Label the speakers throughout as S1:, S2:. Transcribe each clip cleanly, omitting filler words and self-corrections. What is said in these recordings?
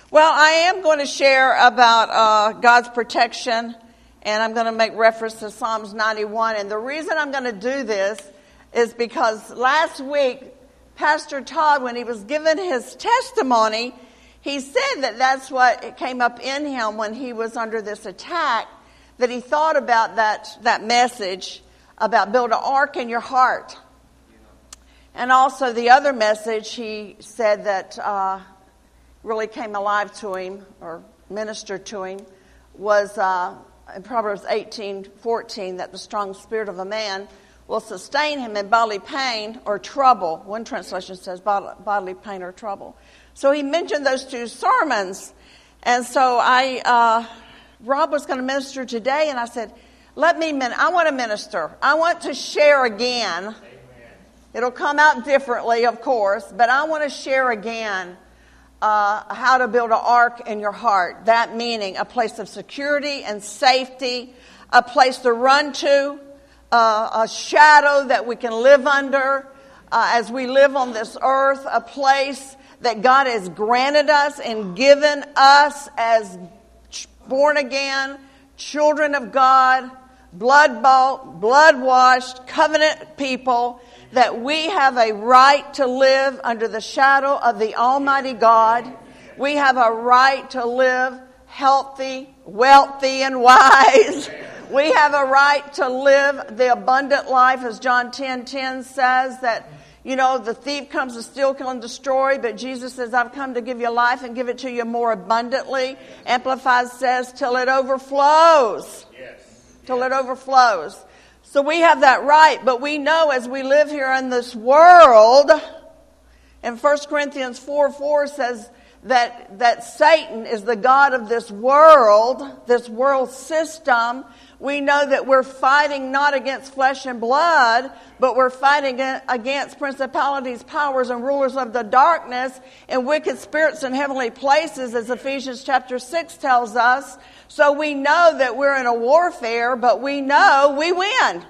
S1: Well, I am going to share about God's protection, and I'm going to make reference to Psalms 91. And the reason I'm going to do this is because last week, Pastor Todd, when he was given his testimony, he said that that's what came up in him when he was under this attack, that he thought about that message about build an ark in your heart. And also the other message he said that really came alive to him or ministered to him was in Proverbs 18:14, that the strong spirit of a man will sustain him in bodily pain or trouble. One translation says bodily pain or trouble. So he mentioned those two sermons. And so Rob was going to minister today, and I said, I want to minister. I want to share again. Amen. It'll come out differently, of course, but I want to share again how to build an ark in your heart. That meaning a place of security and safety, a place to run to, a shadow that we can live under as we live on this earth, a place that God has granted us and given us as born again, children of God, blood-bought, blood-washed, covenant people, that we have a right to live under the shadow of the Almighty God. We have a right to live healthy, wealthy, and wise. We have a right to live the abundant life, as John 10:10 says, that, the thief comes to steal, kill, and destroy, but Jesus says, I've come to give you life and give it to you more abundantly. Amplified says, till it overflows. Yes. Till it overflows. So we have that right, but we know as we live here in this world, and 1 Corinthians 4:4 says that Satan is the god of this world system. We know that we're fighting not against flesh and blood, but we're fighting against principalities, powers, and rulers of the darkness and wicked spirits in heavenly places, as Ephesians chapter 6 tells us. So we know that we're in a warfare, but we know we win. Amen.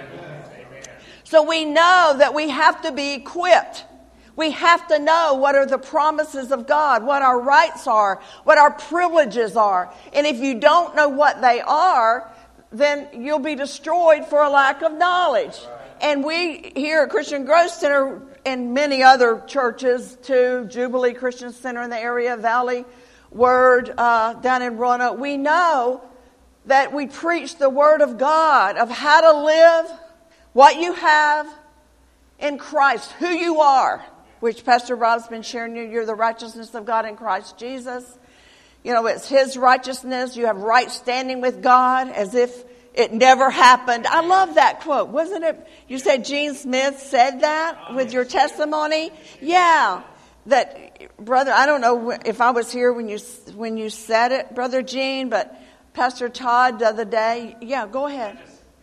S1: So we know that we have to be equipped. We have to know what are the promises of God, what our rights are, what our privileges are. And if you don't know what they are, then you'll be destroyed for a lack of knowledge. And we here at Christian Growth Center and many other churches too, Jubilee Christian Center in the area, Valley Word down in Roanoke, we know that we preach the Word of God of how to live, what you have in Christ, who you are, which Pastor Rob's been sharing you. You're the righteousness of God in Christ Jesus. It's His righteousness. You have right standing with God as if it never happened. I love that quote. Wasn't it? You said Gene Smith said that with your testimony? Yeah. That, brother, I don't know if I was here when you said it, Brother Gene, but Pastor Todd the other day. Yeah, go ahead.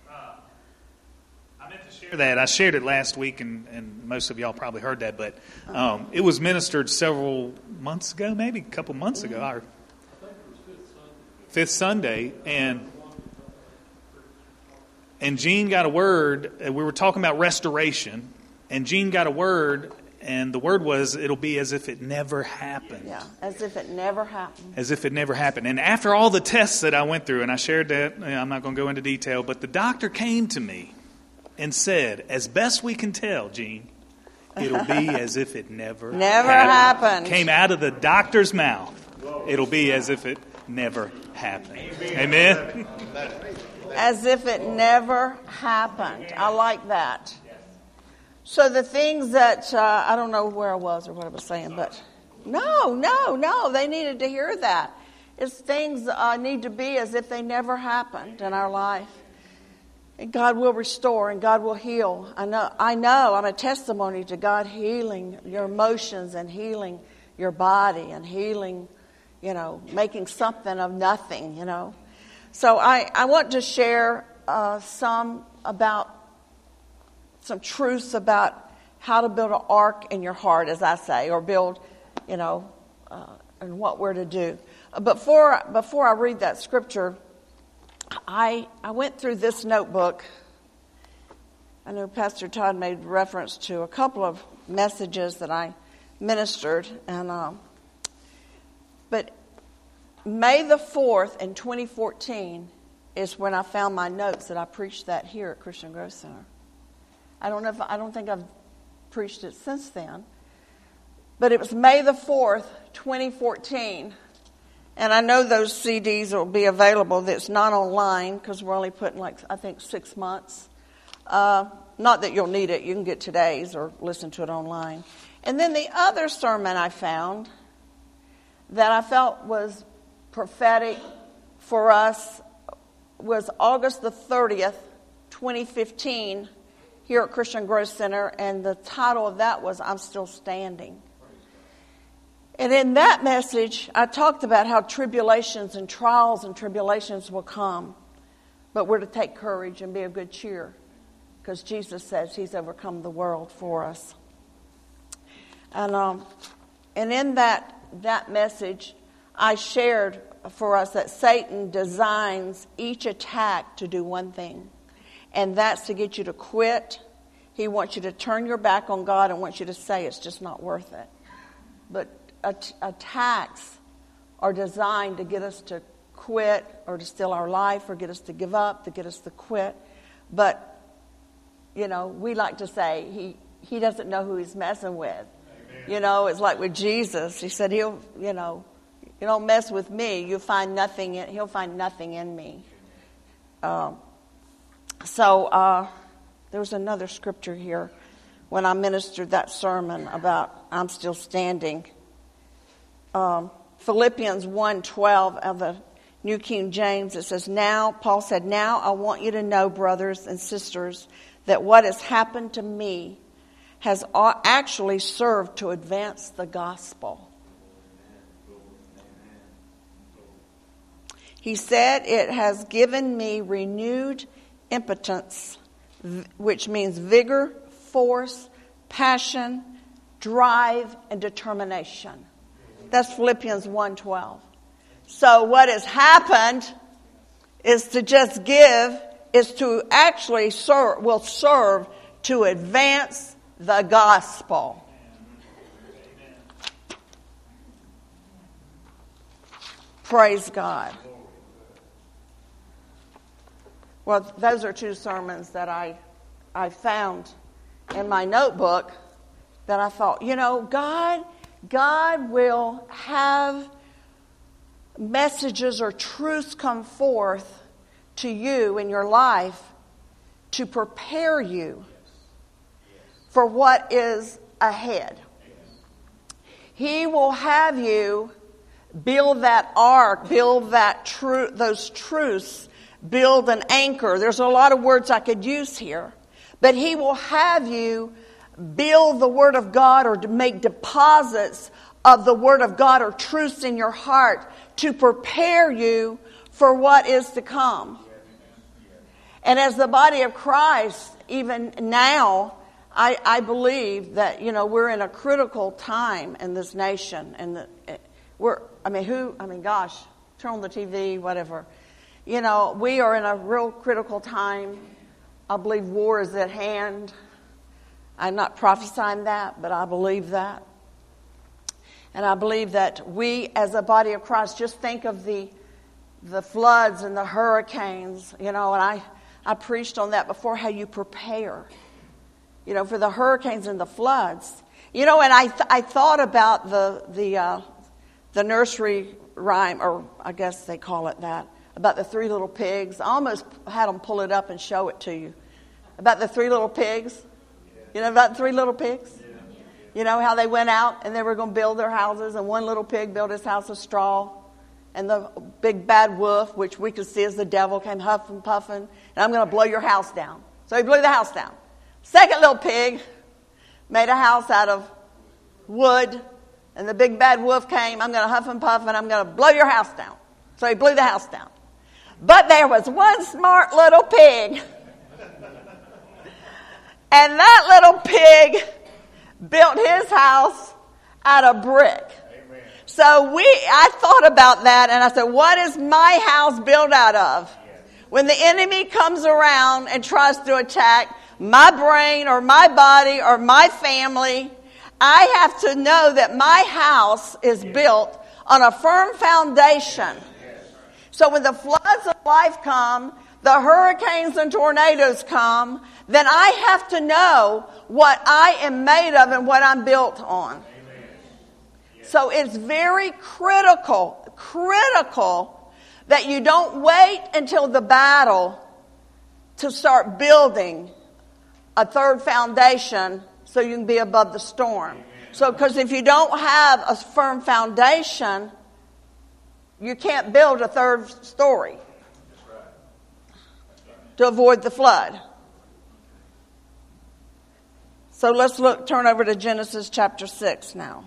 S2: I meant to share that. I shared it last week, and most of y'all probably heard that, but it was ministered several months ago, maybe a couple months ago. Our fifth Sunday, and Gene got a word. We were talking about restoration, and Gene got a word. And the word was, it'll be as if it never happened.
S1: Yeah, as if it never happened.
S2: As if it never happened. And after all the tests that I went through, and I shared that, I'm not going to go into detail, but the doctor came to me and said, as best we can tell, Gene, it'll be as if it never
S1: happened.
S2: Came out of the doctor's mouth. It'll be as if it never happened. Amen?
S1: As if it never happened. I like that. So the things that, I don't know where I was or what I was saying, but no, they needed to hear that. It's things need to be as if they never happened in our life. And God will restore and God will heal. I know, I'm a testimony to God healing your emotions and healing your body and healing, making something of nothing, So I want to share some truths about how to build an ark in your heart, as I say, or build, and what we're to do. Before I read that scripture, I went through this notebook. I know Pastor Todd made reference to a couple of messages that I ministered, but But May the 4th in 2014 is when I found my notes that I preached that here at Christian Growth Center. I don't think I've preached it since then. But it was May the 4th, 2014. And I know those CDs will be available. That's not online because we're only putting 6 months. Not that you'll need it. You can get today's or listen to it online. And then the other sermon I found that I felt was prophetic for us was August the 30th, 2015, here at Christian Growth Center. And the title of that was, I'm Still Standing. And in that message, I talked about how tribulations and trials and tribulations will come. But we're to take courage and be of good cheer. Because Jesus says he's overcome the world for us. And in that message, I shared for us that Satan designs each attack to do one thing. And that's to get you to quit. He wants you to turn your back on God and wants you to say it's just not worth it. But attacks are designed to get us to quit or to steal our life or get us to give up, to get us to quit. But we like to say he doesn't know who he's messing with. Amen. It's like with Jesus. He said, you don't mess with me. He'll find nothing in me. So there was another scripture here when I ministered that sermon about I'm still standing. Philippians 1:12 of the New King James, it says, Paul said, now I want you to know, brothers and sisters, that what has happened to me has actually served to advance the gospel. He said, it has given me renewed impotence, which means vigor, force, passion, drive, and determination. That's Philippians 1:12. So what has happened is to just give, is to actually will serve to advance the gospel. Praise God. Well, those are two sermons that I found in my notebook that I thought, God will have messages or truths come forth to you in your life to prepare you for what is ahead. He will have you build that ark, build those truths, build an anchor. There's a lot of words I could use here. But he will have you build the Word of God or to make deposits of the Word of God or truths in your heart to prepare you for what is to come. And as the body of Christ, even now, I believe that, we're in a critical time in this nation. And gosh, turn on the TV, whatever. We are in a real critical time. I believe war is at hand. I'm not prophesying that, but I believe that. And I believe that we as a body of Christ, just think of the floods and the hurricanes, and I preached on that before, how you prepare, for the hurricanes and the floods. And I thought about the nursery rhyme, or I guess they call it that, about the three little pigs. I almost had them pull it up and show it to you. About the three little pigs. About the three little pigs? How they went out and they were going to build their houses, and one little pig built his house of straw. And the big bad wolf, which we could see as the devil, came huffing, puffing, and I'm going to blow your house down. So he blew the house down. Second little pig made a house out of wood, and the big bad wolf came, I'm going to huff and puff, and I'm going to blow your house down. So he blew the house down. But there was one smart little pig. And that little pig built his house out of brick. Amen. So I thought about that, and I said, what is my house built out of? Yes. When the enemy comes around and tries to attack my brain or my body or my family, I have to know that my house is built on a firm foundation. So when the floods of life come, the hurricanes and tornadoes come, then I have to know what I am made of and what I'm built on. So it's very critical that you don't wait until the battle to start building a third foundation so you can be above the storm. So, because if you don't have a firm foundation, you can't build a third story to avoid the flood. So let's turn over to Genesis chapter 6 now.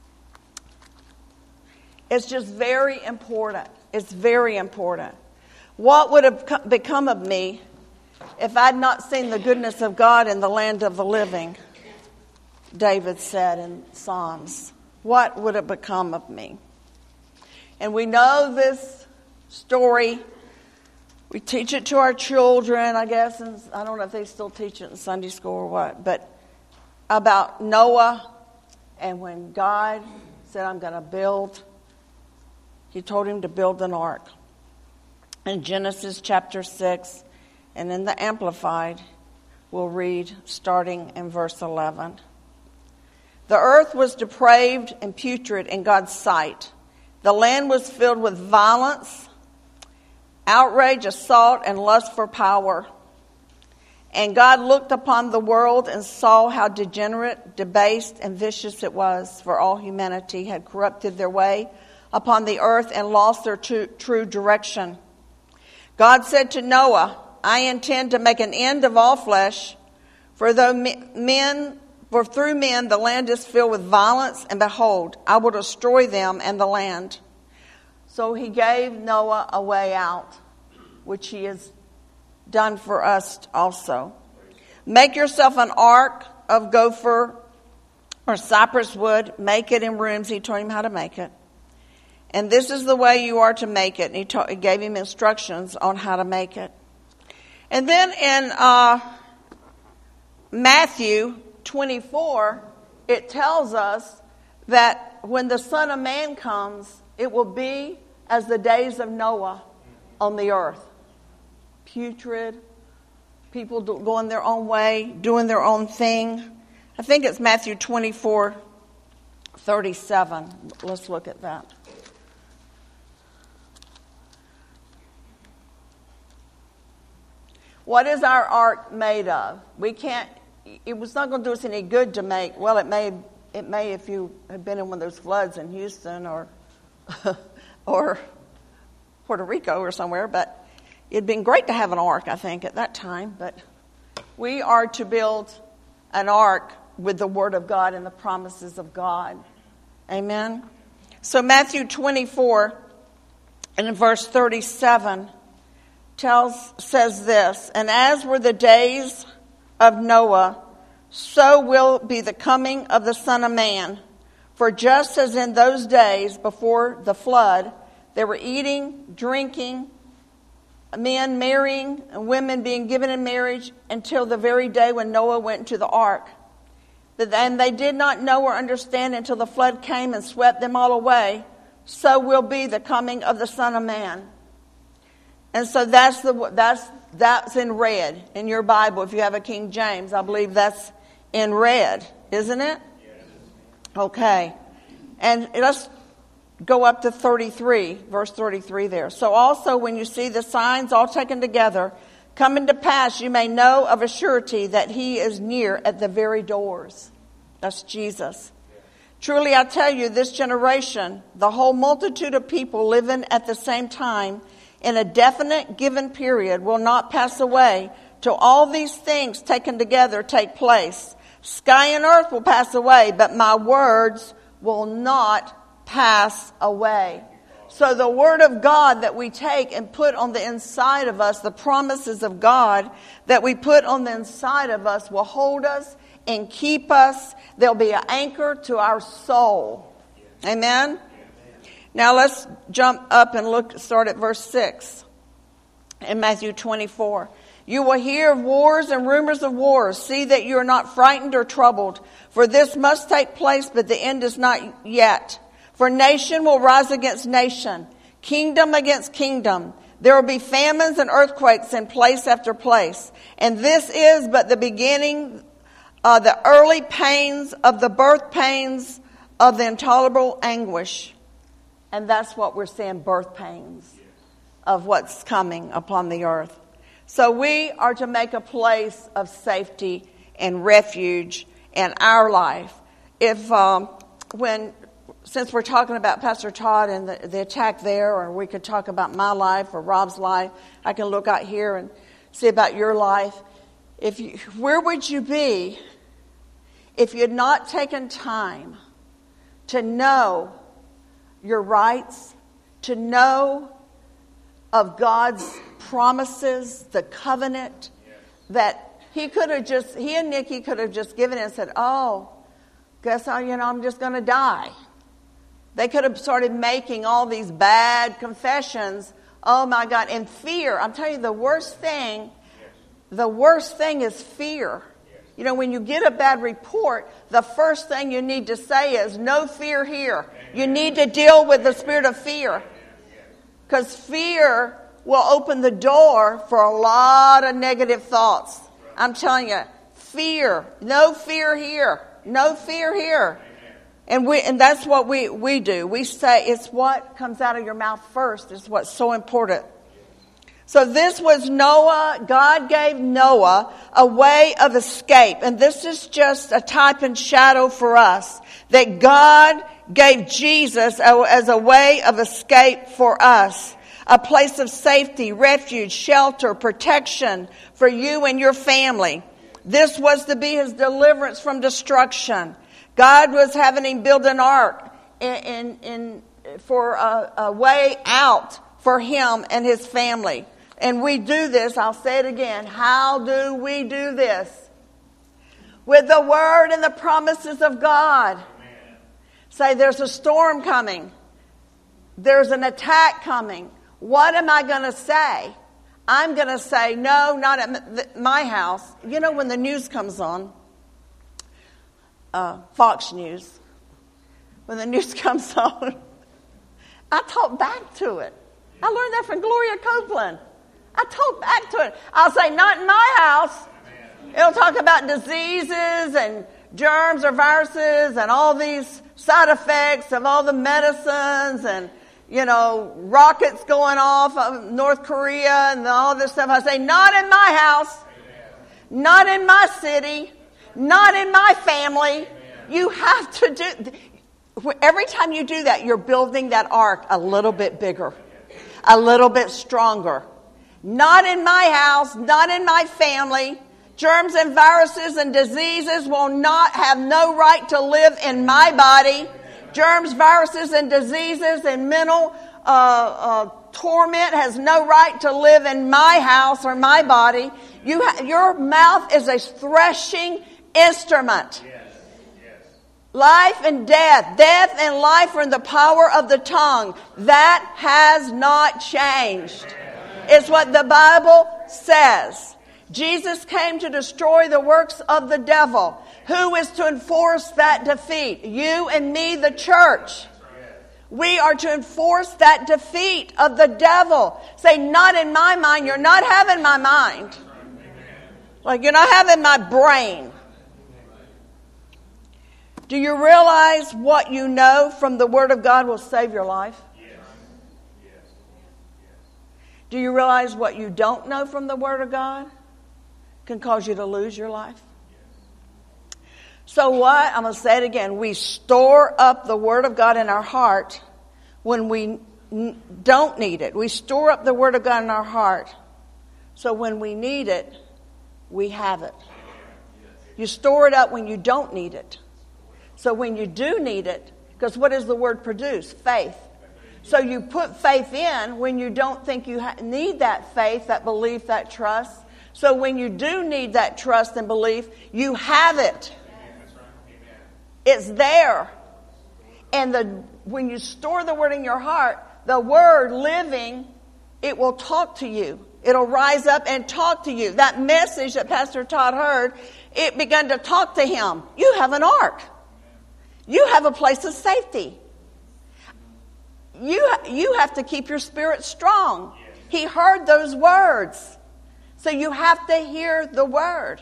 S1: It's just very important. It's very important. What would have become of me if I'd not seen the goodness of God in the land of the living? David said in Psalms. What would have become of me? And we know this story. We teach it to our children, I guess. And I don't know if they still teach it in Sunday school or what. But about Noah, and when God said, I'm going to build, he told him to build an ark. In Genesis chapter 6, and in the Amplified, we'll read starting in verse 11. The earth was depraved and putrid in God's sight. The land was filled with violence, outrage, assault, and lust for power. And God looked upon the world and saw how degenerate, debased, and vicious it was, for all humanity had corrupted their way upon the earth and lost their true direction. God said to Noah, I intend to make an end of all flesh, for through men the land is filled with violence, and behold, I will destroy them and the land. So he gave Noah a way out, which he has done for us also. Make yourself an ark of gopher or cypress wood. Make it in rooms. He told him how to make it. And this is the way you are to make it. And he gave him instructions on how to make it. And then in Matthew 24, it tells us that when the Son of Man comes, it will be as the days of Noah on the earth. Putrid, people going their own way, doing their own thing. I think it's Matthew 24:37. Let's look at that. What is our ark made of? It was not going to do us any good to make. Well, it may if you had been in one of those floods in Houston or or Puerto Rico or somewhere, but it'd been great to have an ark, I think, at that time. But we are to build an ark with the Word of God and the promises of God. Amen? So Matthew 24 and in verse 37 says this, and as were the days of Noah, so will be the coming of the Son of Man. For just as in those days before the flood, they were eating, drinking, men marrying, and women being given in marriage until the very day when Noah went into the ark. And they did not know or understand until the flood came and swept them all away. So will be the coming of the Son of Man. And so that's in red in your Bible. If you have a King James, I believe that's in red, isn't it? Yes. Okay. And let's go up to 33, verse 33 there. So also when you see the signs all taken together coming to pass, you may know of a surety that he is near at the very doors. That's Jesus. Truly I tell you, this generation, the whole multitude of people living at the same time in a definite given period will not pass away till all these things taken together take place. Sky and earth will pass away, but my words will not pass away. So the Word of God that we take and put on the inside of us, the promises of God that we put on the inside of us will hold us and keep us. They'll be an anchor to our soul. Amen? Now let's jump up and start at verse 6 in Matthew 24. You will hear of wars and rumors of wars. See that you are not frightened or troubled, for this must take place, but the end is not yet. For nation will rise against nation, kingdom against kingdom. There will be famines and earthquakes in place after place. And this is but the beginning, the early pains of the birth pains of the intolerable anguish. And that's what we're seeing, birth pains of what's coming upon the earth. So we are to make a place of safety and refuge in our life. Since we're talking about Pastor Todd and the attack there, or we could talk about my life or Rob's life, I can look out here and see about your life. Where would you be if you had not taken time to know your rights, to know of God's promises, the covenant that he and Nikki could have just given it and said, oh, guess I'm just going to die. They could have started making all these bad confessions. Oh my God. And fear. I'm telling you, the worst thing is fear. When you get a bad report, the first thing you need to say is, no fear here. You need to deal with the spirit of fear. Because fear will open the door for a lot of negative thoughts. I'm telling you, fear. No fear here. No fear here. And that's what we do. We say it's what comes out of your mouth first is what's so important. So this was Noah. God gave Noah a way of escape. And this is just a type and shadow for us. That God gave Jesus as a way of escape for us. A place of safety, refuge, shelter, protection for you and your family. This was to be his deliverance from destruction. God was having him build an ark for a way out for him and his family. And we do this, I'll say it again. How do we do this? With the word and the promises of God. Amen. Say, there's a storm coming. There's an attack coming. What am I going to say? I'm going to say, no, not at my house. When the news comes on, Fox News, when the news comes on, I talk back to it. I learned that from Gloria Copeland. I talk back to it. I'll say, not in my house. It'll talk about diseases and germs or viruses and all these side effects of all the medicines and, rockets going off of North Korea and all this stuff. I say, not in my house. Not in my city. Not in my family. You have to do... Every time you do that, you're building that ark a little bit bigger. A little bit stronger. Not in my house, not in my family. Germs and viruses and diseases will not have no right to live in my body. Germs, viruses, and diseases and mental torment has no right to live in my house or my body. Your mouth is a threshing instrument. Life and death. Death and life are in the power of the tongue. That has not changed. It's what the Bible says. Jesus came to destroy the works of the devil. Who is to enforce that defeat? You and me, the church. We are to enforce that defeat of the devil. Say, not in my mind. You're not having my mind. Like you're not having my brain. Do you realize what you know from the Word of God will save your life? Do you realize what you don't know from the Word of God can cause you to lose your life? So what? I'm going to say it again. We store up the Word of God in our heart when we don't need it. We store up the Word of God in our heart. So when we need it, we have it. You store it up when you don't need it. So when you do need it, because what does the Word produce? Faith. So you put faith in when you don't think you need that faith, that belief, that trust. So when you do need that trust and belief, you have it. It's there. And when you store the Word in your heart, the Word living, it will talk to you. It'll rise up and talk to you. That message that Pastor Todd heard, it began to talk to him. You have an ark. You have a place of safety. you have to keep your spirit strong. He heard those words. So you have to hear the word.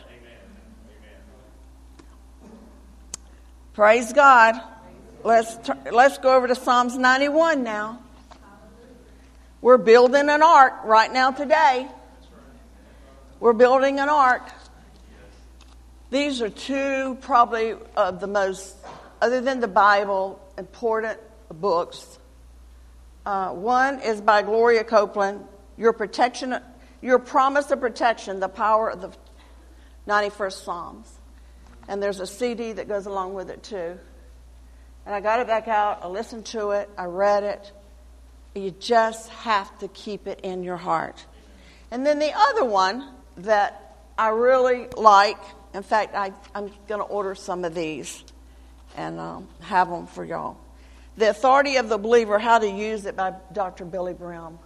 S1: Praise God. Let's go over to Psalms 91 now. We're building an ark right now today. We're building an ark. These are two probably of the most, other than the Bible, important books. One is by Gloria Copeland, Your Promise of Protection, the Power of the 91st Psalms. And there's a CD that goes along with it too. And I got it back out, I listened to it, I read it. You just have to keep it in your heart. And then the other one that I really like, in fact, I'm going to order some of these and have them for y'all. The Authority of the Believer, How to Use It by Dr. Billy Brown.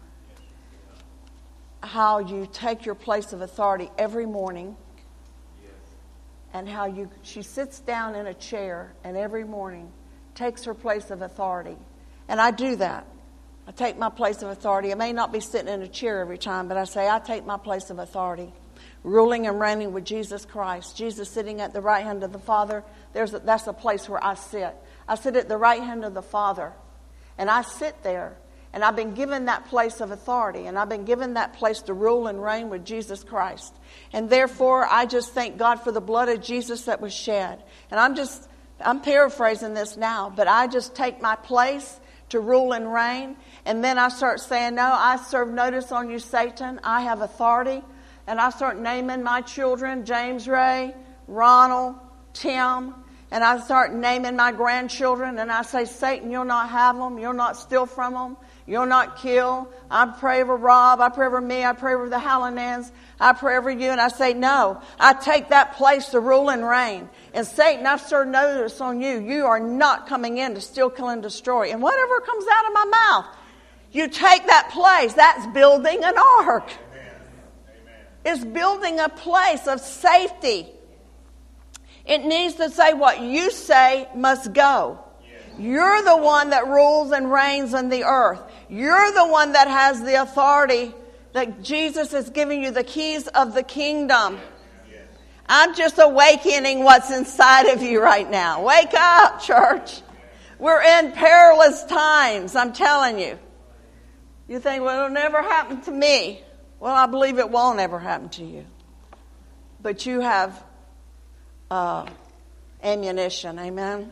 S1: How you take your place of authority every morning. And how she sits down in a chair and every morning takes her place of authority. And I do that. I take my place of authority. I may not be sitting in a chair every time, but I say, I take my place of authority. Ruling and reigning with Jesus Christ. Jesus sitting at the right hand of the Father. That's a place where I sit. I sit at the right hand of the Father. And I sit there. And I've been given that place of authority. And I've been given that place to rule and reign with Jesus Christ. And therefore, I just thank God for the blood of Jesus that was shed. And I'm paraphrasing this now, but I just take my place to rule and reign. And then I start saying, no, I serve notice on you, Satan. I have authority. And I start naming my children, James Ray, Ronald, Tim. And I start naming my grandchildren. And I say, Satan, you'll not have them. You'll not steal from them. You'll not kill. I pray over Rob. I pray over me. I pray over the Hallinans. I pray over you. And I say, no, I take that place to rule and reign. And Satan, I've served notice on you. You are not coming in to steal, kill, and destroy. And whatever comes out of my mouth, you take that place. That's building an ark. It's building a place of safety. It needs to say what you say must go. You're the one that rules and reigns on the earth. You're the one that has the authority that Jesus is giving you, the keys of the kingdom. I'm just awakening what's inside of you right now. Wake up, church. We're in perilous times, I'm telling you. You think, well, it'll never happen to me. Well, I believe it won't ever happen to you. But you have ammunition, amen?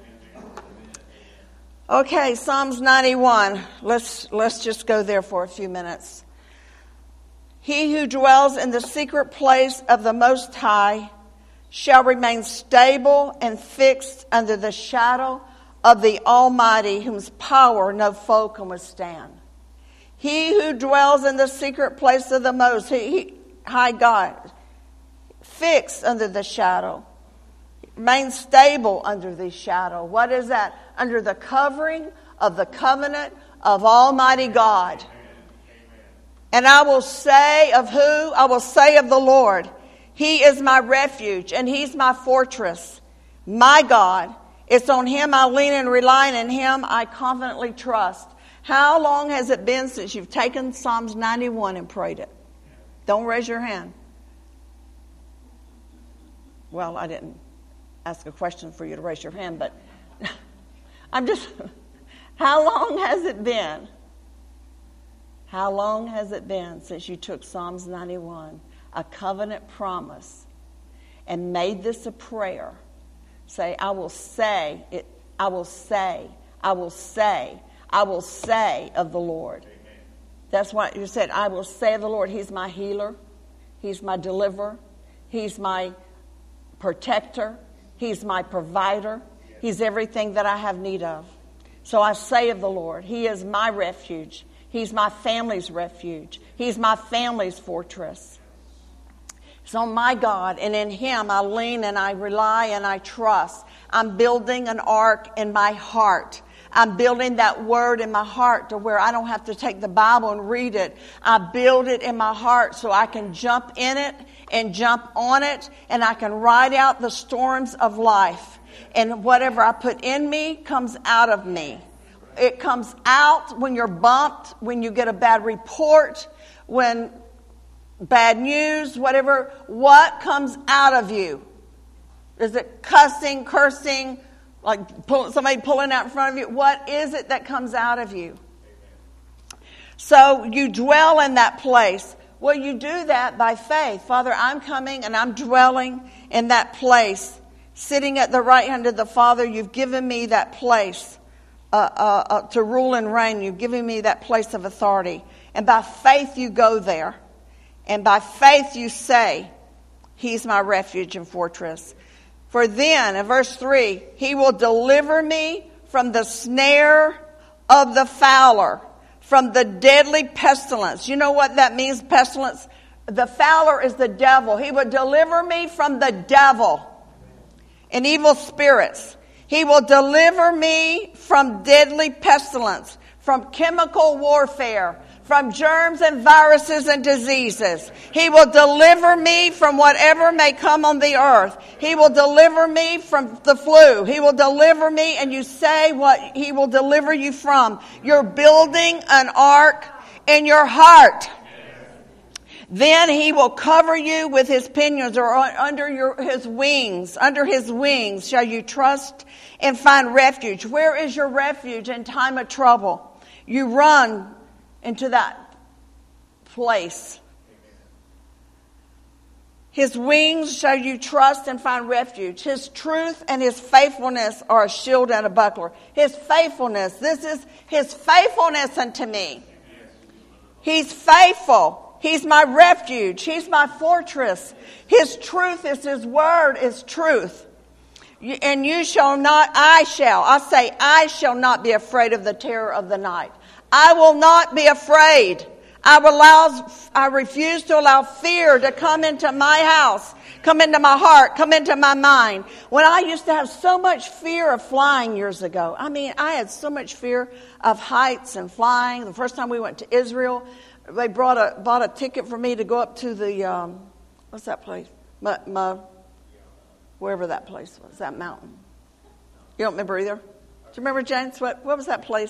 S1: Okay, Psalms 91. Let's just go there for a few minutes. He who dwells in the secret place of the Most High shall remain stable and fixed under the shadow of the Almighty, whose power no foe can withstand. He who dwells in the secret place of the Most High God, fixed under the shadow, remain stable under the shadow. What is that? Under the covering of the covenant of Almighty God. And I will say of who? I will say of the Lord. He is my refuge and He's my fortress. My God. It's on Him I lean and rely, and in Him I confidently trust. How long has it been since you've taken Psalms 91 and prayed it? Don't raise your hand. Well, I didn't ask a question for you to raise your hand, but how long has it been? How long has it been since you took Psalms 91, a covenant promise, and made this a prayer? Say, I will say it, I will say, I will say, I will say of the Lord. Amen. That's what you said. I will say of the Lord. He's my healer. He's my deliverer. He's my protector. He's my provider. He's everything that I have need of. So I say of the Lord, He is my refuge. He's my family's refuge. He's my family's fortress. So my God, and in Him I lean and I rely and I trust. I'm building an ark in my heart. I'm building that word in my heart to where I don't have to take the Bible and read it. I build it in my heart so I can jump in it and jump on it, and I can ride out the storms of life. And whatever I put in me comes out of me. it comes out when you're bumped, when you get a bad report, when bad news, whatever. What comes out of you? Is it cussing, cursing, like somebody pulling out in front of you? What is it that comes out of you? So you dwell in that place. Well, you do that by faith. Father, I'm coming and I'm dwelling in that place. Sitting at the right hand of the Father, you've given me that place to rule and reign. You've given me that place of authority. And by faith you go there. And by faith you say, He's my refuge and fortress. For then, in verse 3, He will deliver me from the snare of the fowler, from the deadly pestilence. You know what that means, pestilence? The fowler is the devil. He will deliver me from the devil and evil spirits. He will deliver me from deadly pestilence, from chemical warfare, from germs and viruses and diseases. He will deliver me from whatever may come on the earth. He will deliver me from the flu. He will deliver me, and you say what He will deliver you from. You're building an ark in your heart. Then He will cover you with His pinions, or under His wings. Under His wings shall you trust and find refuge. Where is your refuge in time of trouble? You run into that place. His wings shall you trust and find refuge. His truth and His faithfulness are a shield and a buckler. His faithfulness, this is His faithfulness unto me. He's faithful. He's my refuge. He's my fortress. His truth is His word is truth. And you shall not, I shall not be afraid of the terror of the night. I will not be afraid. I refuse to allow fear to come into my house, come into my heart, come into my mind. When I used to have so much fear of flying years ago. I mean, I had so much fear of heights and flying. The first time we went to Israel, they bought a ticket for me to go up to the, what's that place? Wherever that place was, that mountain. You don't remember either? Do you remember, James? What was that place?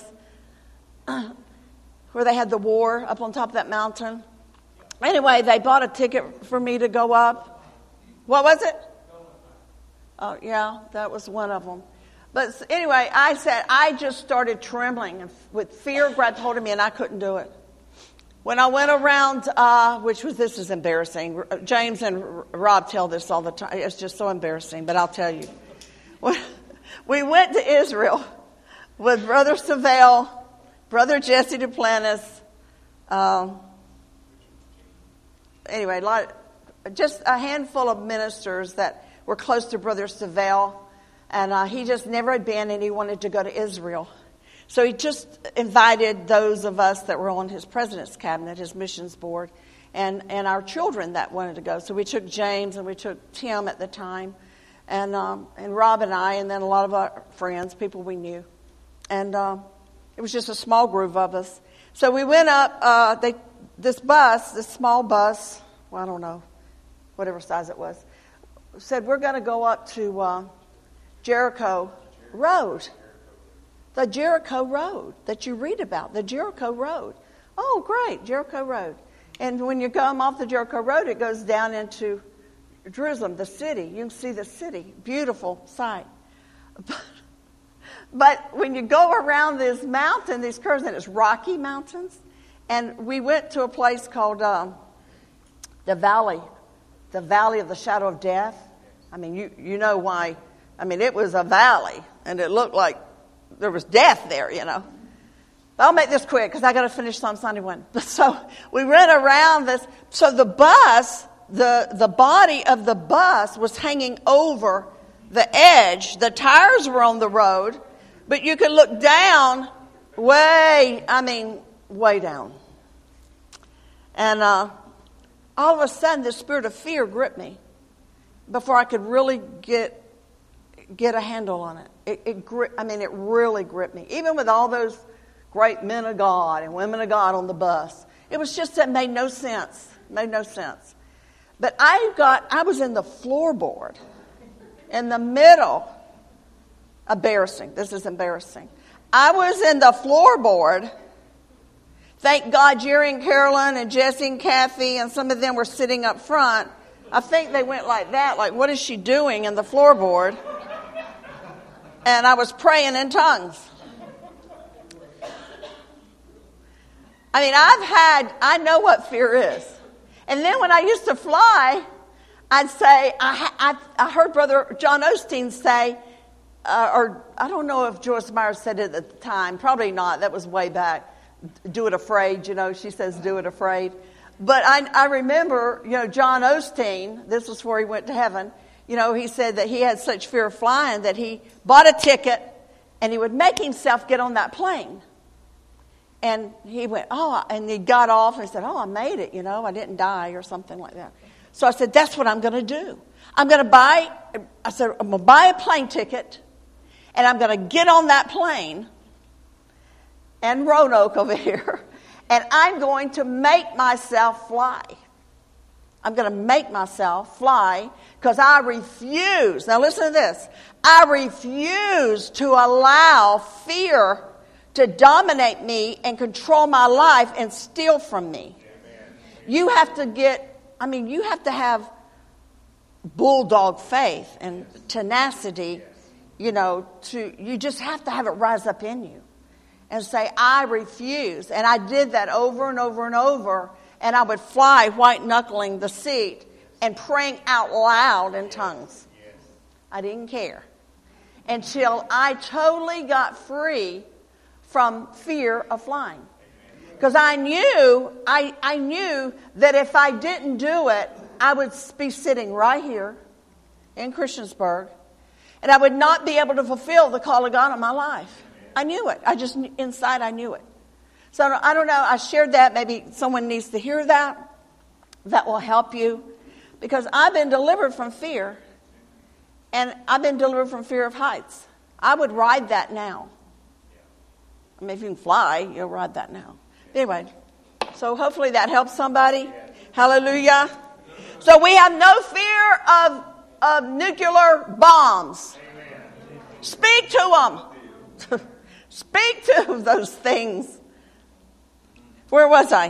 S1: Where they had the war up on top of that mountain. Anyway, they bought a ticket for me to go up. What was it? Oh, yeah, that was one of them. But anyway, I just started trembling with fear grabbed hold of me, and I couldn't do it. When I went around, this is embarrassing. James and Rob tell this all the time. It's just so embarrassing, but I'll tell you. We went to Israel with Brother Savelle, Brother Jesse Duplantis. Just a handful of ministers that were close to Brother Savelle. And he just never had been, and he wanted to go to Israel. So he just invited those of us that were on his president's cabinet, his missions board, and our children that wanted to go. So we took James and we took Tim at the time, and Rob and I, and then a lot of our friends, people we knew. And it was just a small group of us. So we went up, this small bus, well, I don't know, whatever size it was, said we're going to go up to Jericho Road. The Jericho Road that you read about, the Jericho Road. Oh, great, Jericho Road. And when you come off the Jericho Road, it goes down into Jerusalem, the city. You can see the city. Beautiful sight. But when you go around this mountain, these curves, and it's rocky mountains, and we went to a place called the Valley of the Shadow of Death. I mean, you know why. I mean, it was a valley, and it looked like there was death there, you know. But I'll make this quick because I got to finish Psalm 91. So we went around this. So the bus, the body of the bus was hanging over the edge. The tires were on the road, but you could look down way down. And all of a sudden, the spirit of fear gripped me before I could really get a handle on it. It really gripped me. Even with all those great men of God and women of God on the bus, it was just that made no sense. Made no sense. But I was in the floorboard, in the middle. Embarrassing. This is embarrassing. I was in the floorboard. Thank God Jerry and Carolyn and Jesse and Kathy and some of them were sitting up front. I think they went like that, like, what is she doing in the floorboard? And I was praying in tongues. I mean, I know what fear is. And then when I used to fly, I'd say, I heard Brother John Osteen say, or I don't know if Joyce Meyer said it at the time, probably not, that was way back, do it afraid, she says do it afraid. But I remember, John Osteen, this was before he went to heaven, he said that he had such fear of flying that he bought a ticket and he would make himself get on that plane. And he went, and he got off and he said, I made it, I didn't die or something like that. So I said, that's what I'm going to do. I'm going to buy a plane ticket and I'm going to get on that plane and Roanoke over here and I'm going to make myself fly. I'm going to make myself fly because I refuse. Now listen to this. I refuse to allow fear to dominate me and control my life and steal from me. Amen. You have to have bulldog faith and tenacity, you just have to have it rise up in you and say, I refuse. And I did that over and over and over. And I would fly white knuckling the seat and praying out loud in tongues. I didn't care until I totally got free from fear of flying. Because I knew that if I didn't do it, I would be sitting right here in Christiansburg and I would not be able to fulfill the call of God on my life. I knew it. Inside I knew it. So I don't know. I shared that. Maybe someone needs to hear that. That will help you. Because I've been delivered from fear. And I've been delivered from fear of heights. I would ride that now. I mean, if you can fly, you'll ride that now. Anyway, so hopefully that helps somebody. Hallelujah. So we have no fear of nuclear bombs. Speak to them. Speak to those things. Where was I?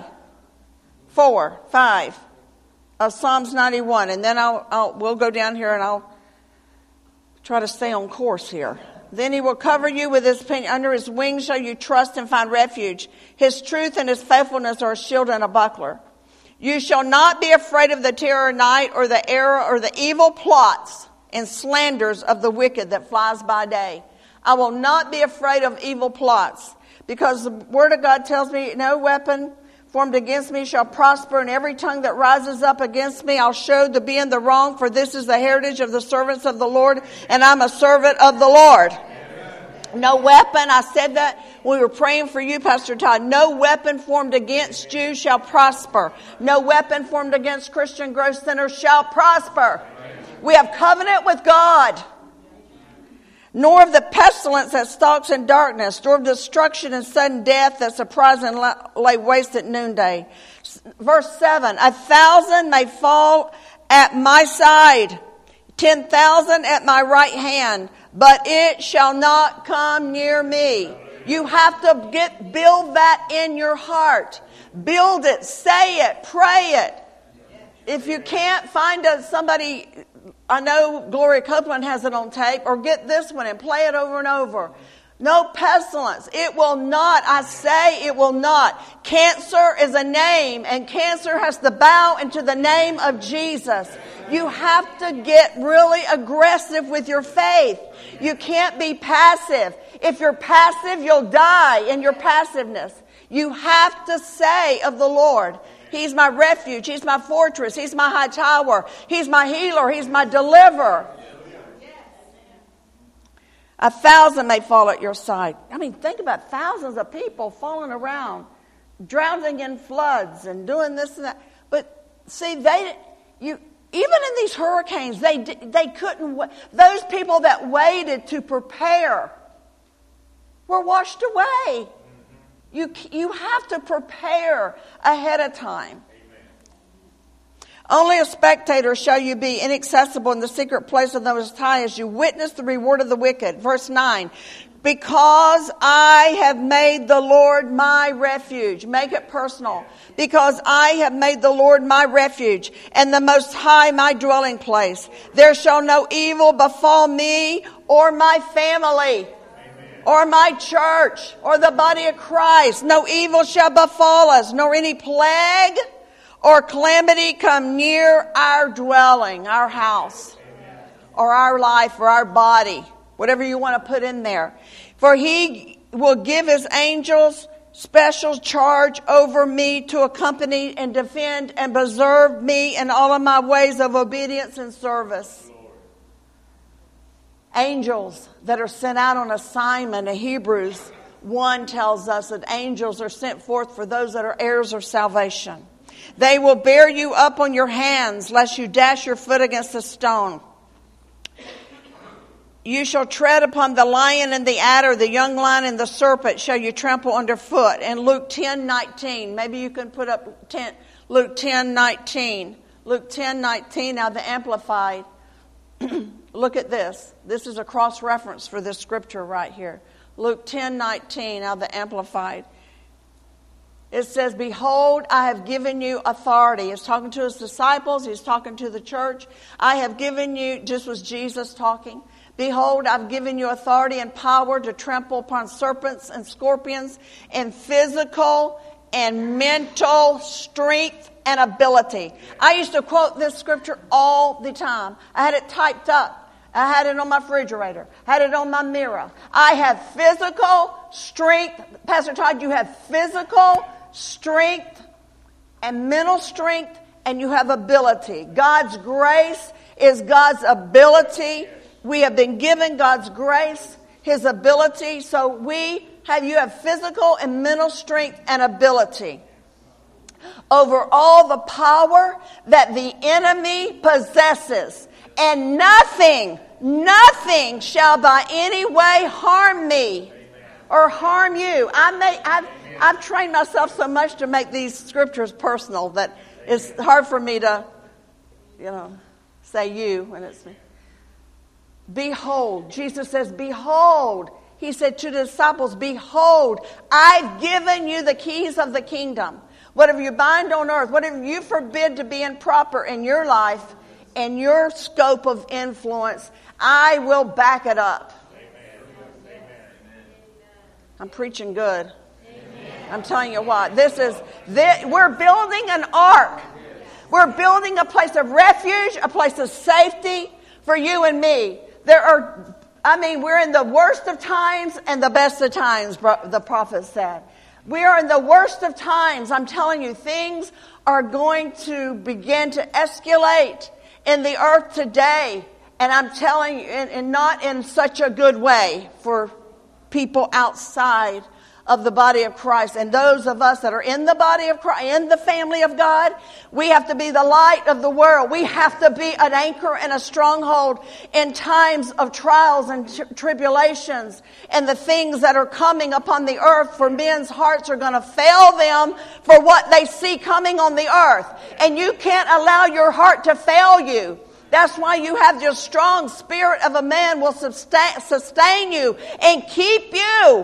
S1: 5 of Psalms 91. And then we'll go down here and I'll try to stay on course here. Then he will cover you with his pinion. Under his wings shall you trust and find refuge. His truth and his faithfulness are a shield and a buckler. You shall not be afraid of the terror of night or the error or the evil plots and slanders of the wicked that flies by day. I will not be afraid of evil plots because the word of God tells me no weapon formed against me shall prosper, and every tongue that rises up against me I'll show to be in the wrong, for this is the heritage of the servants of the Lord, and I'm a servant of the Lord. Amen. No weapon, I said that we were praying for you, Pastor Todd. No weapon formed against you shall prosper. No weapon formed against Christian Growth Center shall prosper. Amen. We have covenant with God. Nor of the pestilence that stalks in darkness, nor of destruction and sudden death that surprise and lay waste at noonday. Verse 7, 1,000 may fall at my side, 10,000 at my right hand, but it shall not come near me. You have to build that in your heart. Build it, say it, pray it. If you can't find somebody, I know Gloria Copeland has it on tape, or get this one and play it over and over. No pestilence. It will not. I say it will not. Cancer is a name, and cancer has to bow into the name of Jesus. You have to get really aggressive with your faith. You can't be passive. If you're passive, you'll die in your passiveness. You have to say of the Lord, He's my refuge. He's my fortress. He's my high tower. He's my healer. He's my deliverer. 1,000 may fall at your side. I mean, think about thousands of people falling around, drowning in floods and doing this and that. But see, even in these hurricanes, they couldn't. Those people that waited to prepare were washed away. You have to prepare ahead of time. Only a spectator shall you be, inaccessible in the secret place of the Most High, as you witness the reward of the wicked. Verse 9, Because I have made the Lord my refuge. Make it personal. Because I have made the Lord my refuge, and the Most High my dwelling place. There shall no evil befall me or my family, or my church, or the body of Christ. No evil shall befall us, nor any plague or calamity come near our dwelling, our house, or our life, or our body, whatever you want to put in there. For he will give his angels special charge over me to accompany and defend and preserve me in all of my ways of obedience and service. Angels that are sent out on assignment. Hebrews 1 tells us that angels are sent forth for those that are heirs of salvation. They will bear you up on your hands, lest you dash your foot against a stone. You shall tread upon the lion and the adder, the young lion and the serpent shall you trample underfoot. And Luke 10:19. Maybe you can put up Luke 10:19. Luke 10:19, now the Amplified. Look at this. This is a cross-reference for this scripture right here. Luke 10:19, now the Amplified. It says, behold, I have given you authority. It's talking to his disciples. He's talking to the church. I have given you, this was Jesus talking. Behold, I've given you authority and power to trample upon serpents and scorpions and physical and mental strength and ability. I used to quote this scripture all the time. I had it typed up. I had it on my refrigerator. I had it on my mirror. I have physical strength. Pastor Todd, you have physical strength and mental strength, and you have ability. God's grace is God's ability. We have been given God's grace, his ability. So you have physical and mental strength and ability over all the power that the enemy possesses. And nothing shall by any way harm me or harm you. I've trained myself so much to make these scriptures personal that it's hard for me to, say you when it's me. Behold, Jesus says, behold. He said to the disciples, behold, I've given you the keys of the kingdom. Whatever you bind on earth, whatever you forbid to be improper in your life and your scope of influence, I will back it up. Amen. I'm preaching good. Amen. I'm telling you what, we're building an ark. We're building a place of refuge, a place of safety for you and me. We're in the worst of times and the best of times, the prophet said. We are in the worst of times. I'm telling you, things are going to begin to escalate in the earth today. And I'm telling you, and not in such a good way for people outside of the body of Christ. And those of us that are in the body of Christ, in the family of God, we have to be the light of the world. We have to be an anchor and a stronghold in times of trials and tribulations and the things that are coming upon the earth, for men's hearts are going to fail them for what they see coming on the earth. And you can't allow your heart to fail you. That's why you have your strong spirit of a man will sustain you and keep you.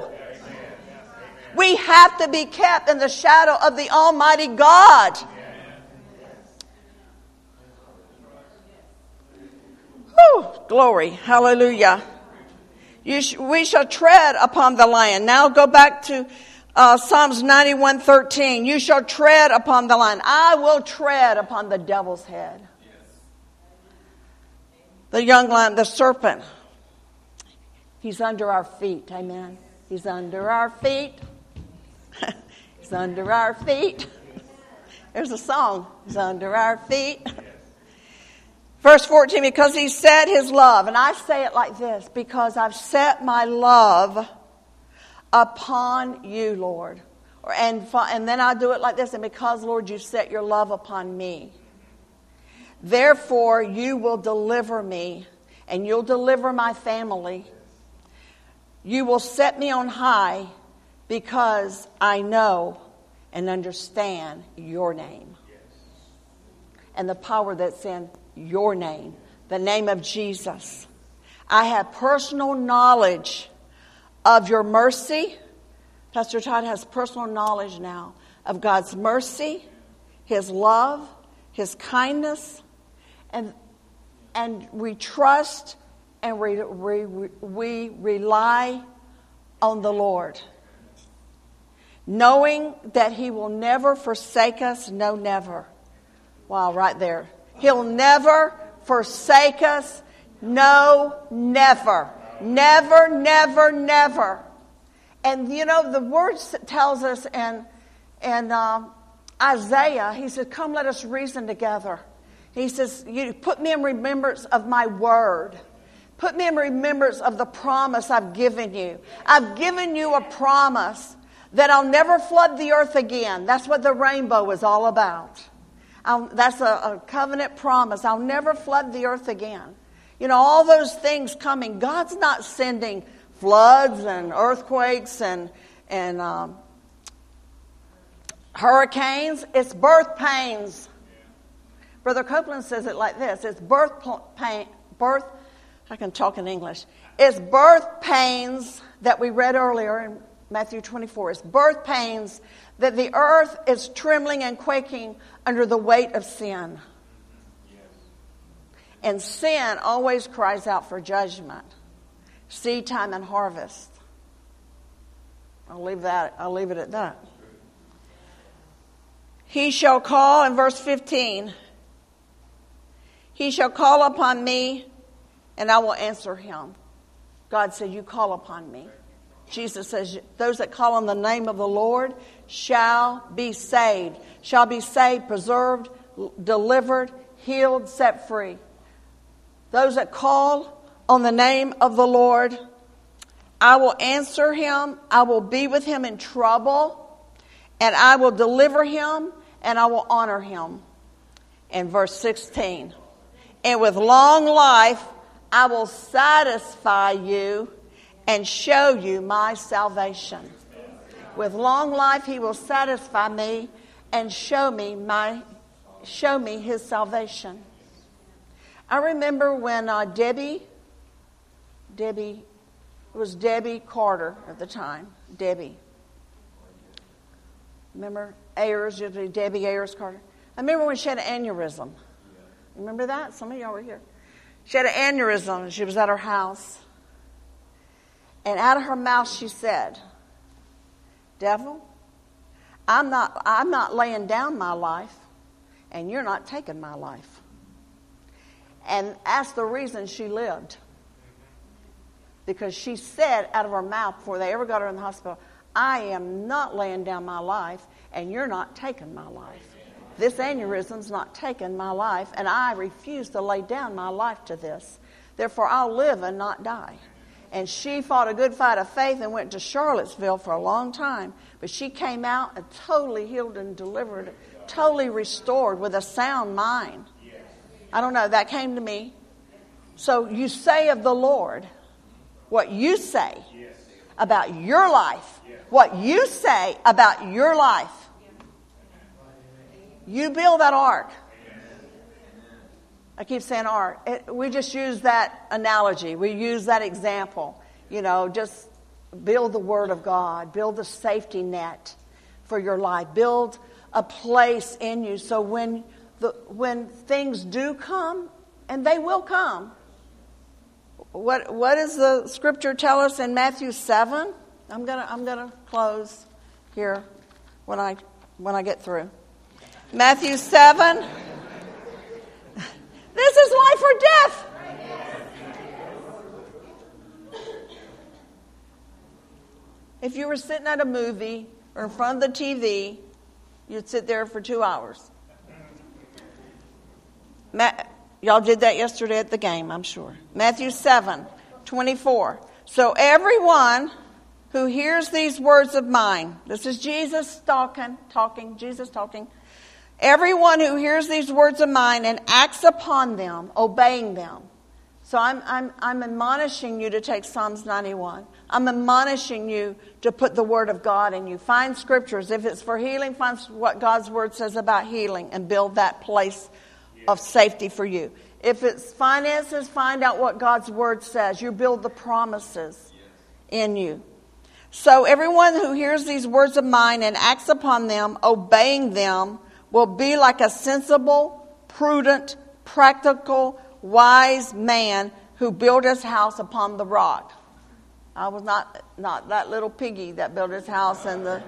S1: We have to be kept in the shadow of the Almighty God. Whew, glory. Hallelujah. We shall tread upon the lion. Now go back to Psalms 91:13. You shall tread upon the lion. I will tread upon the devil's head. The young lion, the serpent. He's under our feet. Amen. He's under our feet. He's under our feet. There's a song. He's under our feet. Verse 14, because he set his love. And I say it like this, because I've set my love upon you, Lord. And then I do it like this, and because, Lord, you set your love upon me. Therefore, you will deliver me, and you'll deliver my family. You will set me on high, because I know and understand your name. And the power that's in your name, the name of Jesus. I have personal knowledge of your mercy. Pastor Todd has personal knowledge now of God's mercy, His love, His kindness, and we trust and we rely on the Lord, knowing that He will never forsake us. No, never. Wow, right there. He'll never forsake us. No, never. Never, never, never. And you know, the word tells us in Isaiah, he said, come let us reason together. He says, you put me in remembrance of my word. Put me in remembrance of the promise I've given you. I've given you a promise that I'll never flood the earth again. That's what the rainbow is all about. That's a covenant promise. I'll never flood the earth again. You know, all those things coming. God's not sending floods and earthquakes and hurricanes. It's birth pains. Brother Copeland says it like this. It's I can talk in English. It's birth pains that we read earlier in Matthew 24. It's birth pains that the earth is trembling and quaking under the weight of sin. And sin always cries out for judgment. Seed time and harvest. I'll leave it at that. He shall call, in verse 15, he shall call upon me, and I will answer him. God said, you call upon me. Jesus says, those that call on the name of the Lord shall be saved. Shall be saved, preserved, delivered, healed, set free. Those that call on the name of the Lord, I will answer him. I will be with him in trouble, and I will deliver him, and I will honor him. And verse 16, and with long life I will satisfy you and show you my salvation. With long life he will satisfy me and show me his salvation. I remember when Debbie Carter at the time. Debbie. Remember Ayers, Debbie Ayers Carter? I remember when she had an aneurysm. Remember that? Some of y'all were here. She had an aneurysm and she was at her house. And out of her mouth she said, devil, I'm not laying down my life, and you're not taking my life. And that's the reason she lived. Because she said out of her mouth before they ever got her in the hospital, I am not laying down my life, and you're not taking my life. This aneurysm's not taking my life, and I refuse to lay down my life to this. Therefore, I'll live and not die. And she fought a good fight of faith and went to Charlottesville for a long time. But she came out and totally healed and delivered, totally restored with a sound mind. I don't know, that came to me. So you say of the Lord what you say about your life. What you say about your life. You build that ark. I keep saying ark. We just use that analogy. We use that example. You know, just build the Word of God. Build a safety net for your life. Build a place in you so when things do come, and they will come. What does the scripture tell us in Matthew 7? I'm gonna close here when I get through. Matthew 7. This is life or death. If you were sitting at a movie or in front of the TV, you'd sit there for 2 hours. Y'all did that yesterday at the game, I'm sure. Matthew 7:24. So everyone who hears these words of mine, this is Jesus talking, Jesus talking. Everyone who hears these words of mine and acts upon them, obeying them. So I'm admonishing you to take Psalms 91. I'm admonishing you to put the Word of God in you. Find scriptures. If it's for healing, find what God's Word says about healing and build that place of safety for you. If it's finances, find out what God's Word says. You build the promises in you. So everyone who hears these words of mine and acts upon them, obeying them, will be like a sensible, prudent, practical, wise man who built his house upon the rock. I was not that little piggy that built his house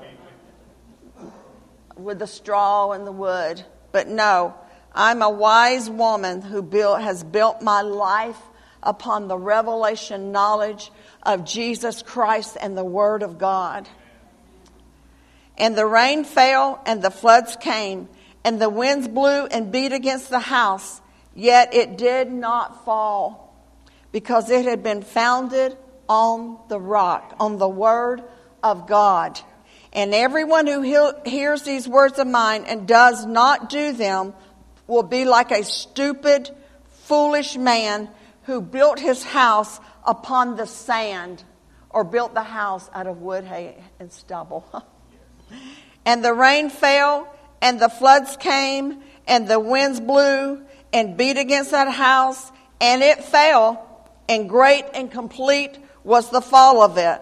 S1: with the straw and the wood. But no, I'm a wise woman who has built my life upon the revelation knowledge of Jesus Christ and the Word of God. And the rain fell, and the floods came, and the winds blew and beat against the house, yet it did not fall, because it had been founded on the rock, on the Word of God. And everyone who hears these words of mine and does not do them will be like a stupid, foolish man who built his house upon the sand, or built the house out of wood, hay, and stubble. And the rain fell, and the floods came, and the winds blew and beat against that house, and it fell, and great and complete was the fall of it.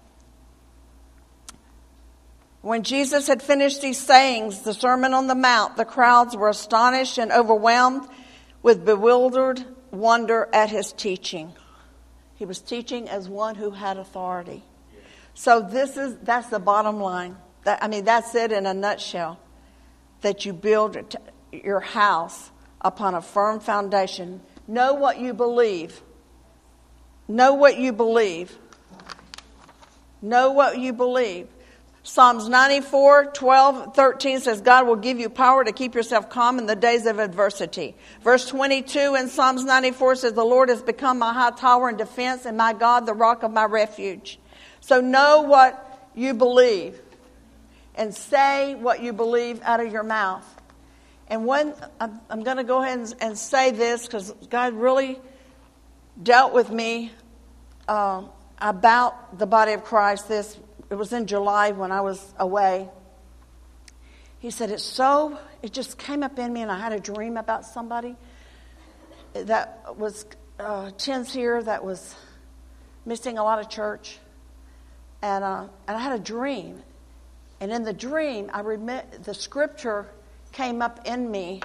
S1: When Jesus had finished these sayings, the Sermon on the Mount, the crowds were astonished and overwhelmed with bewildered wonder at his teaching. He was teaching as one who had authority. So that's the bottom line. That's it in a nutshell. That you build your house upon a firm foundation. Know what you believe. Know what you believe. Know what you believe. Psalms 94, 12, 13 says, God will give you power to keep yourself calm in the days of adversity. Verse 22 in Psalms 94 says, the Lord has become my high tower and defense, and my God, the rock of my refuge. So know what you believe, and say what you believe out of your mouth. And when I'm going to go ahead and say this, because God really dealt with me about the body of Christ. It was in July when I was away. He said, it just came up in me, and I had a dream about somebody that was Chin's here that was missing a lot of church. And I had a dream. And in the dream, the scripture came up in me.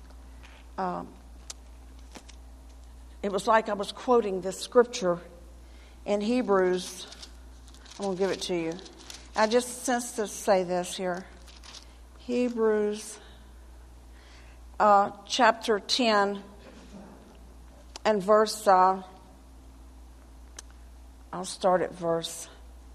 S1: It was like I was quoting this scripture in Hebrews. I'm going to give it to you. I just sensed to say this here. Hebrews chapter 10 and verse, I'll start at verse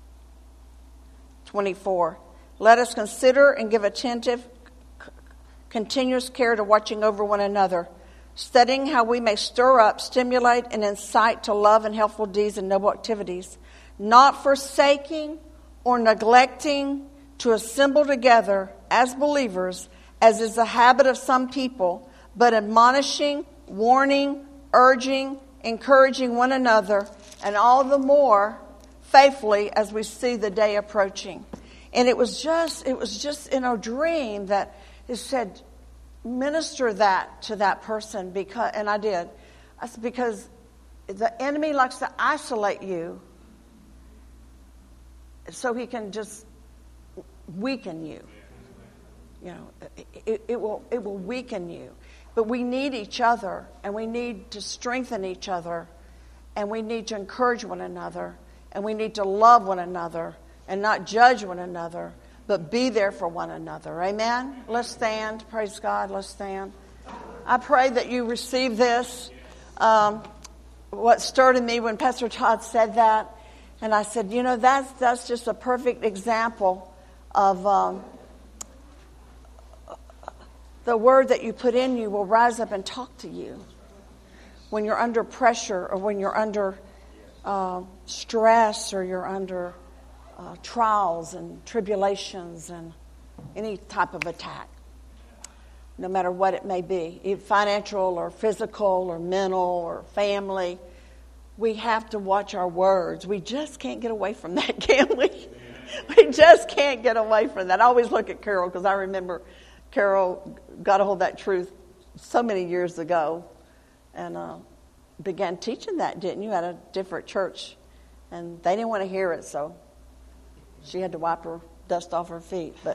S1: 24. Let us consider and give attentive, continuous care to watching over one another, studying how we may stir up, stimulate, and incite to love and helpful deeds and noble activities, not forsaking or neglecting to assemble together as believers, as is the habit of some people, but admonishing, warning, urging, encouraging one another, and all the more faithfully as we see the day approaching. And it was just in a dream that it said, minister that to that person, and I did. I said, because the enemy likes to isolate you so he can just weaken you. You know, it will weaken you. But we need each other, and we need to strengthen each other, and we need to encourage one another, and we need to love one another, and not judge one another, but be there for one another. Amen? Let's stand. Praise God. Let's stand. I pray that you receive this. What stirred in me when Pastor Todd said that, and I said, you know, that's just a perfect example of the word that you put in you will rise up and talk to you when you're under pressure, or when you're under stress, or you're under trials and tribulations and any type of attack, no matter what it may be, either financial or physical or mental or family. We have to watch our words. We just can't get away from that, can we? We just can't get away from that. I always look at Carol, because I remember Carol got a hold of that truth so many years ago, and began teaching that, didn't you, at a different church? And they didn't want to hear it, so She had to wipe her dust off her feet, but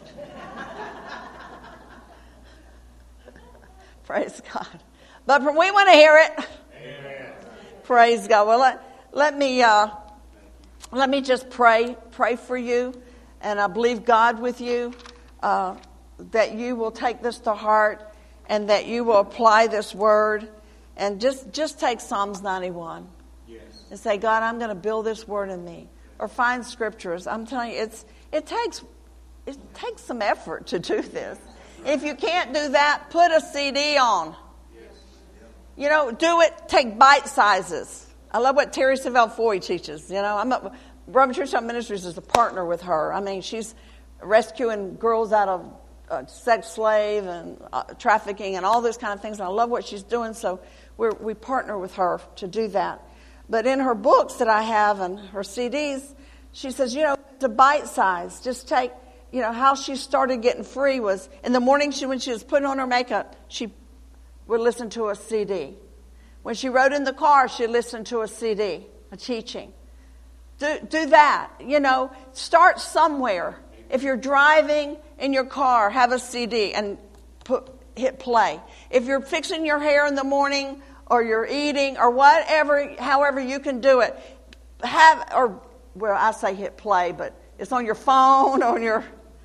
S1: praise God. But we want to hear it. Amen. Praise God. Well, let me just pray for you, and I believe God with you, that you will take this to heart and that you will apply this word, and just take Psalms 91 and say, God, I'm going to build this word in me, or find scriptures. I'm telling you, it takes some effort to do this. If you can't do that, put a CD on. You know, do it. Take bite sizes. I love what Terry Savelle Foy teaches. You know, Roman Church Ministries is a partner with her. I mean, she's rescuing girls out of sex slave and trafficking and all those kind of things. And I love what she's doing, so we partner with her to do that. But in her books that I have and her CDs, she says, you know, the bite size. Just take, you know, how she started getting free was in the morning when she was putting on her makeup, she would listen to a CD. When she rode in the car, she listened to a CD, a teaching. Do that. You know, start somewhere. If you're driving in your car, have a CD and hit play. If you're fixing your hair in the morning, or you're eating, or whatever, however you can do it, I say hit play, but it's on your phone, on your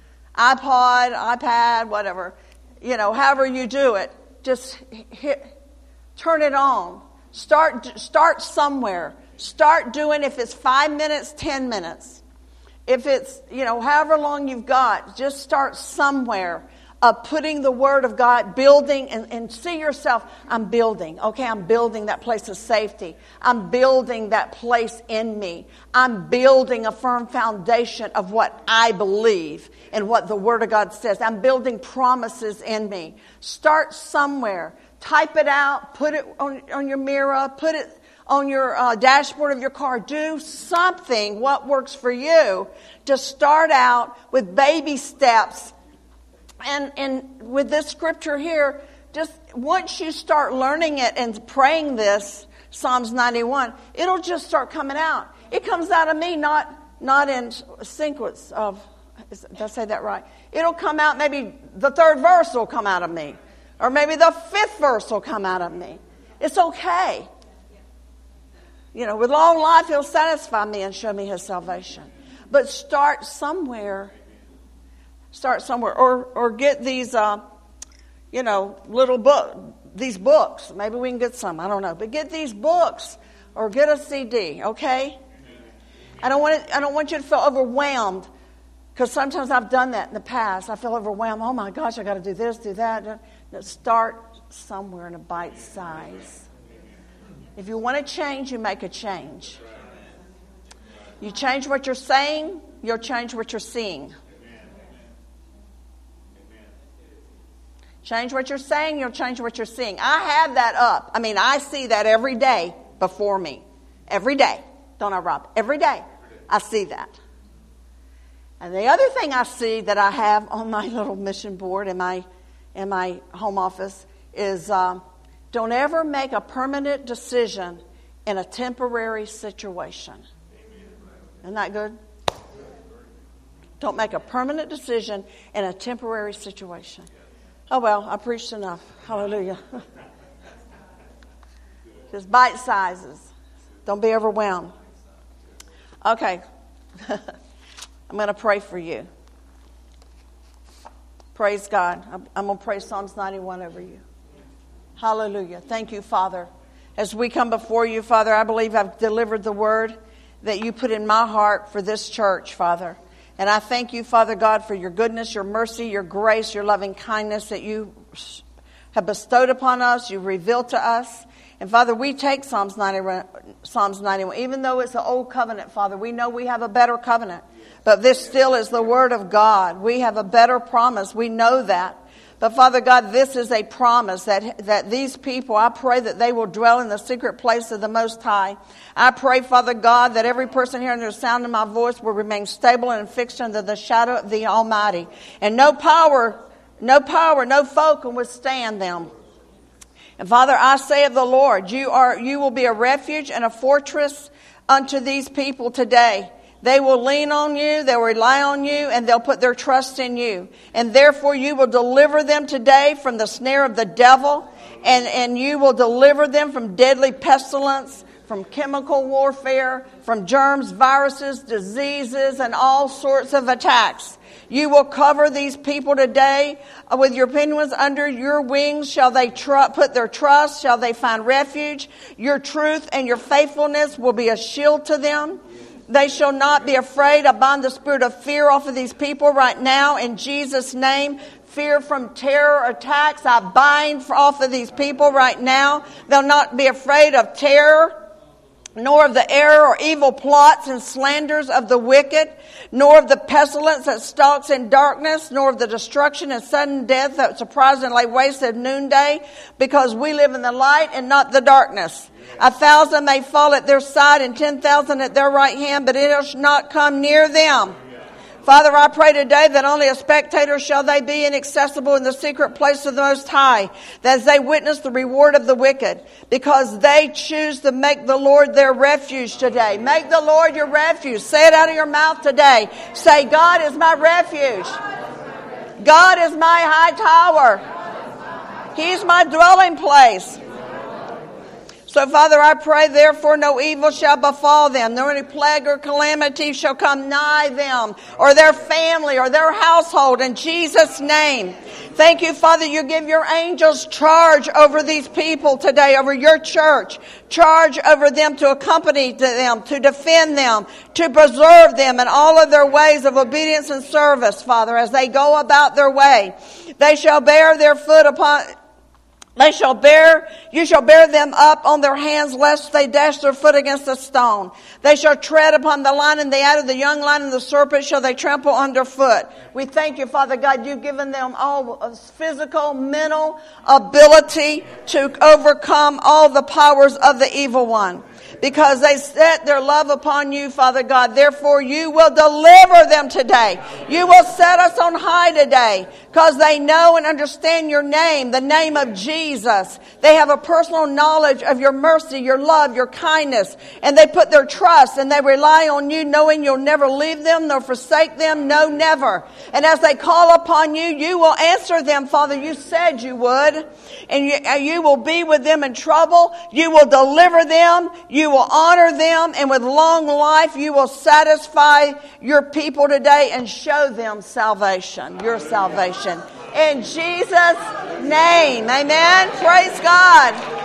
S1: iPad, whatever. You know, however you do it, just turn it on. Start somewhere. Start doing, if it's 5 minutes, 10 minutes. If it's, you know, however long you've got, just start somewhere. Putting the word of God, building, and see yourself, I'm building. Okay, I'm building that place of safety. I'm building that place in me. I'm building a firm foundation of what I believe and what the word of God says. I'm building promises in me. Start somewhere. Type it out. Put it on your mirror. Put it on your dashboard of your car. Do something, what works for you, to start out with baby steps. And with this scripture here, just once you start learning it and praying this, Psalms 91, it'll just start coming out. It comes out of me, not in sequence of, did I say that right? It'll come out, maybe the third verse will come out of me. Or maybe the fifth verse will come out of me. It's okay. You know, with long life, he'll satisfy me and show me his salvation. But start somewhere. Start somewhere, or get these, these books. Maybe we can get some. I don't know, but get these books, or get a CD. Okay. I don't want you to feel overwhelmed, because sometimes I've done that in the past. I feel overwhelmed. Oh my gosh, I got to do this, do that. No, start somewhere in a bite size. If you want to change, you make a change. You change what you're saying, you'll change what you're seeing. Change what you're saying, you'll change what you're seeing. I have that up. I mean, I see that every day before me. Every day. Don't I, Rob? Every day I see that. And the other thing I see that I have on my little mission board in my home office is don't ever make a permanent decision in a temporary situation. Isn't that good? Don't make a permanent decision in a temporary situation. Oh, well, I preached enough. Hallelujah. Just bite sizes. Don't be overwhelmed. Okay. I'm going to pray for you. Praise God. I'm going to pray Psalms 91 over you. Hallelujah. Thank you, Father. As we come before you, Father, I believe I've delivered the word that you put in my heart for this church, Father. And I thank you, Father God, for your goodness, your mercy, your grace, your loving kindness that you have bestowed upon us, you've revealed to us. And Father, we take Psalms 91, even though it's an old covenant, Father, we know we have a better covenant. But this still is the word of God. We have a better promise. We know that. But Father God, this is a promise that these people, I pray that they will dwell in the secret place of the Most High. I pray, Father God, that every person here under the sound of my voice will remain stable and fixed under the shadow of the Almighty. And no power, no foe can withstand them. And Father, I say of the Lord, you will be a refuge and a fortress unto these people today. They will lean on you, they'll rely on you, and they'll put their trust in you. And therefore you will deliver them today from the snare of the devil, and you will deliver them from deadly pestilence, from chemical warfare, from germs, viruses, diseases, and all sorts of attacks. You will cover these people today with your pinions. Under your wings shall they put their trust, shall they find refuge. Your truth and your faithfulness will be a shield to them. They shall not be afraid. I bind the spirit of fear off of these people right now in Jesus' name. Fear from terror attacks, I bind off of these people right now. They'll not be afraid of terror, nor of the error or evil plots and slanders of the wicked, nor of the pestilence that stalks in darkness, nor of the destruction and sudden death that surprisingly wastes at noonday, because we live in the light and not the darkness. 1,000 may fall at their side and 10,000 at their right hand, but it shall not come near them. Father, I pray today that only a spectator shall they be, inaccessible in the secret place of the Most High, that as they witness the reward of the wicked, because they choose to make the Lord their refuge today. Make the Lord your refuge. Say it out of your mouth today. Say, God is my refuge. God is my high tower. He's my dwelling place. So, Father, I pray, therefore, no evil shall befall them, nor any plague or calamity shall come nigh them, or their family, or their household, in Jesus' name. Thank you, Father, you give your angels charge over these people today, over your church. Charge over them to accompany them, to defend them, to preserve them in all of their ways of obedience and service, Father, as they go about their way. They shall bear their foot upon... you shall bear them up on their hands, lest they dash their foot against a stone. They shall tread upon the lion and the adder, the young lion and the serpent shall they trample underfoot. We thank you, Father God, you've given them all physical, mental ability to overcome all the powers of the evil one. Because they set their love upon you, Father God. Therefore, you will deliver them today. You will set us on high today. Because they know and understand your name, the name of Jesus. They have a personal knowledge of your mercy, your love, your kindness. And they put their trust and they rely on you, knowing you'll never leave them nor forsake them. No, never. And as they call upon you, you will answer them, Father. You said you would. And you will be with them in trouble. You will deliver them. You will honor them. And with long life, you will satisfy your people today and show them salvation, your salvation. In Jesus' name, amen. Praise God.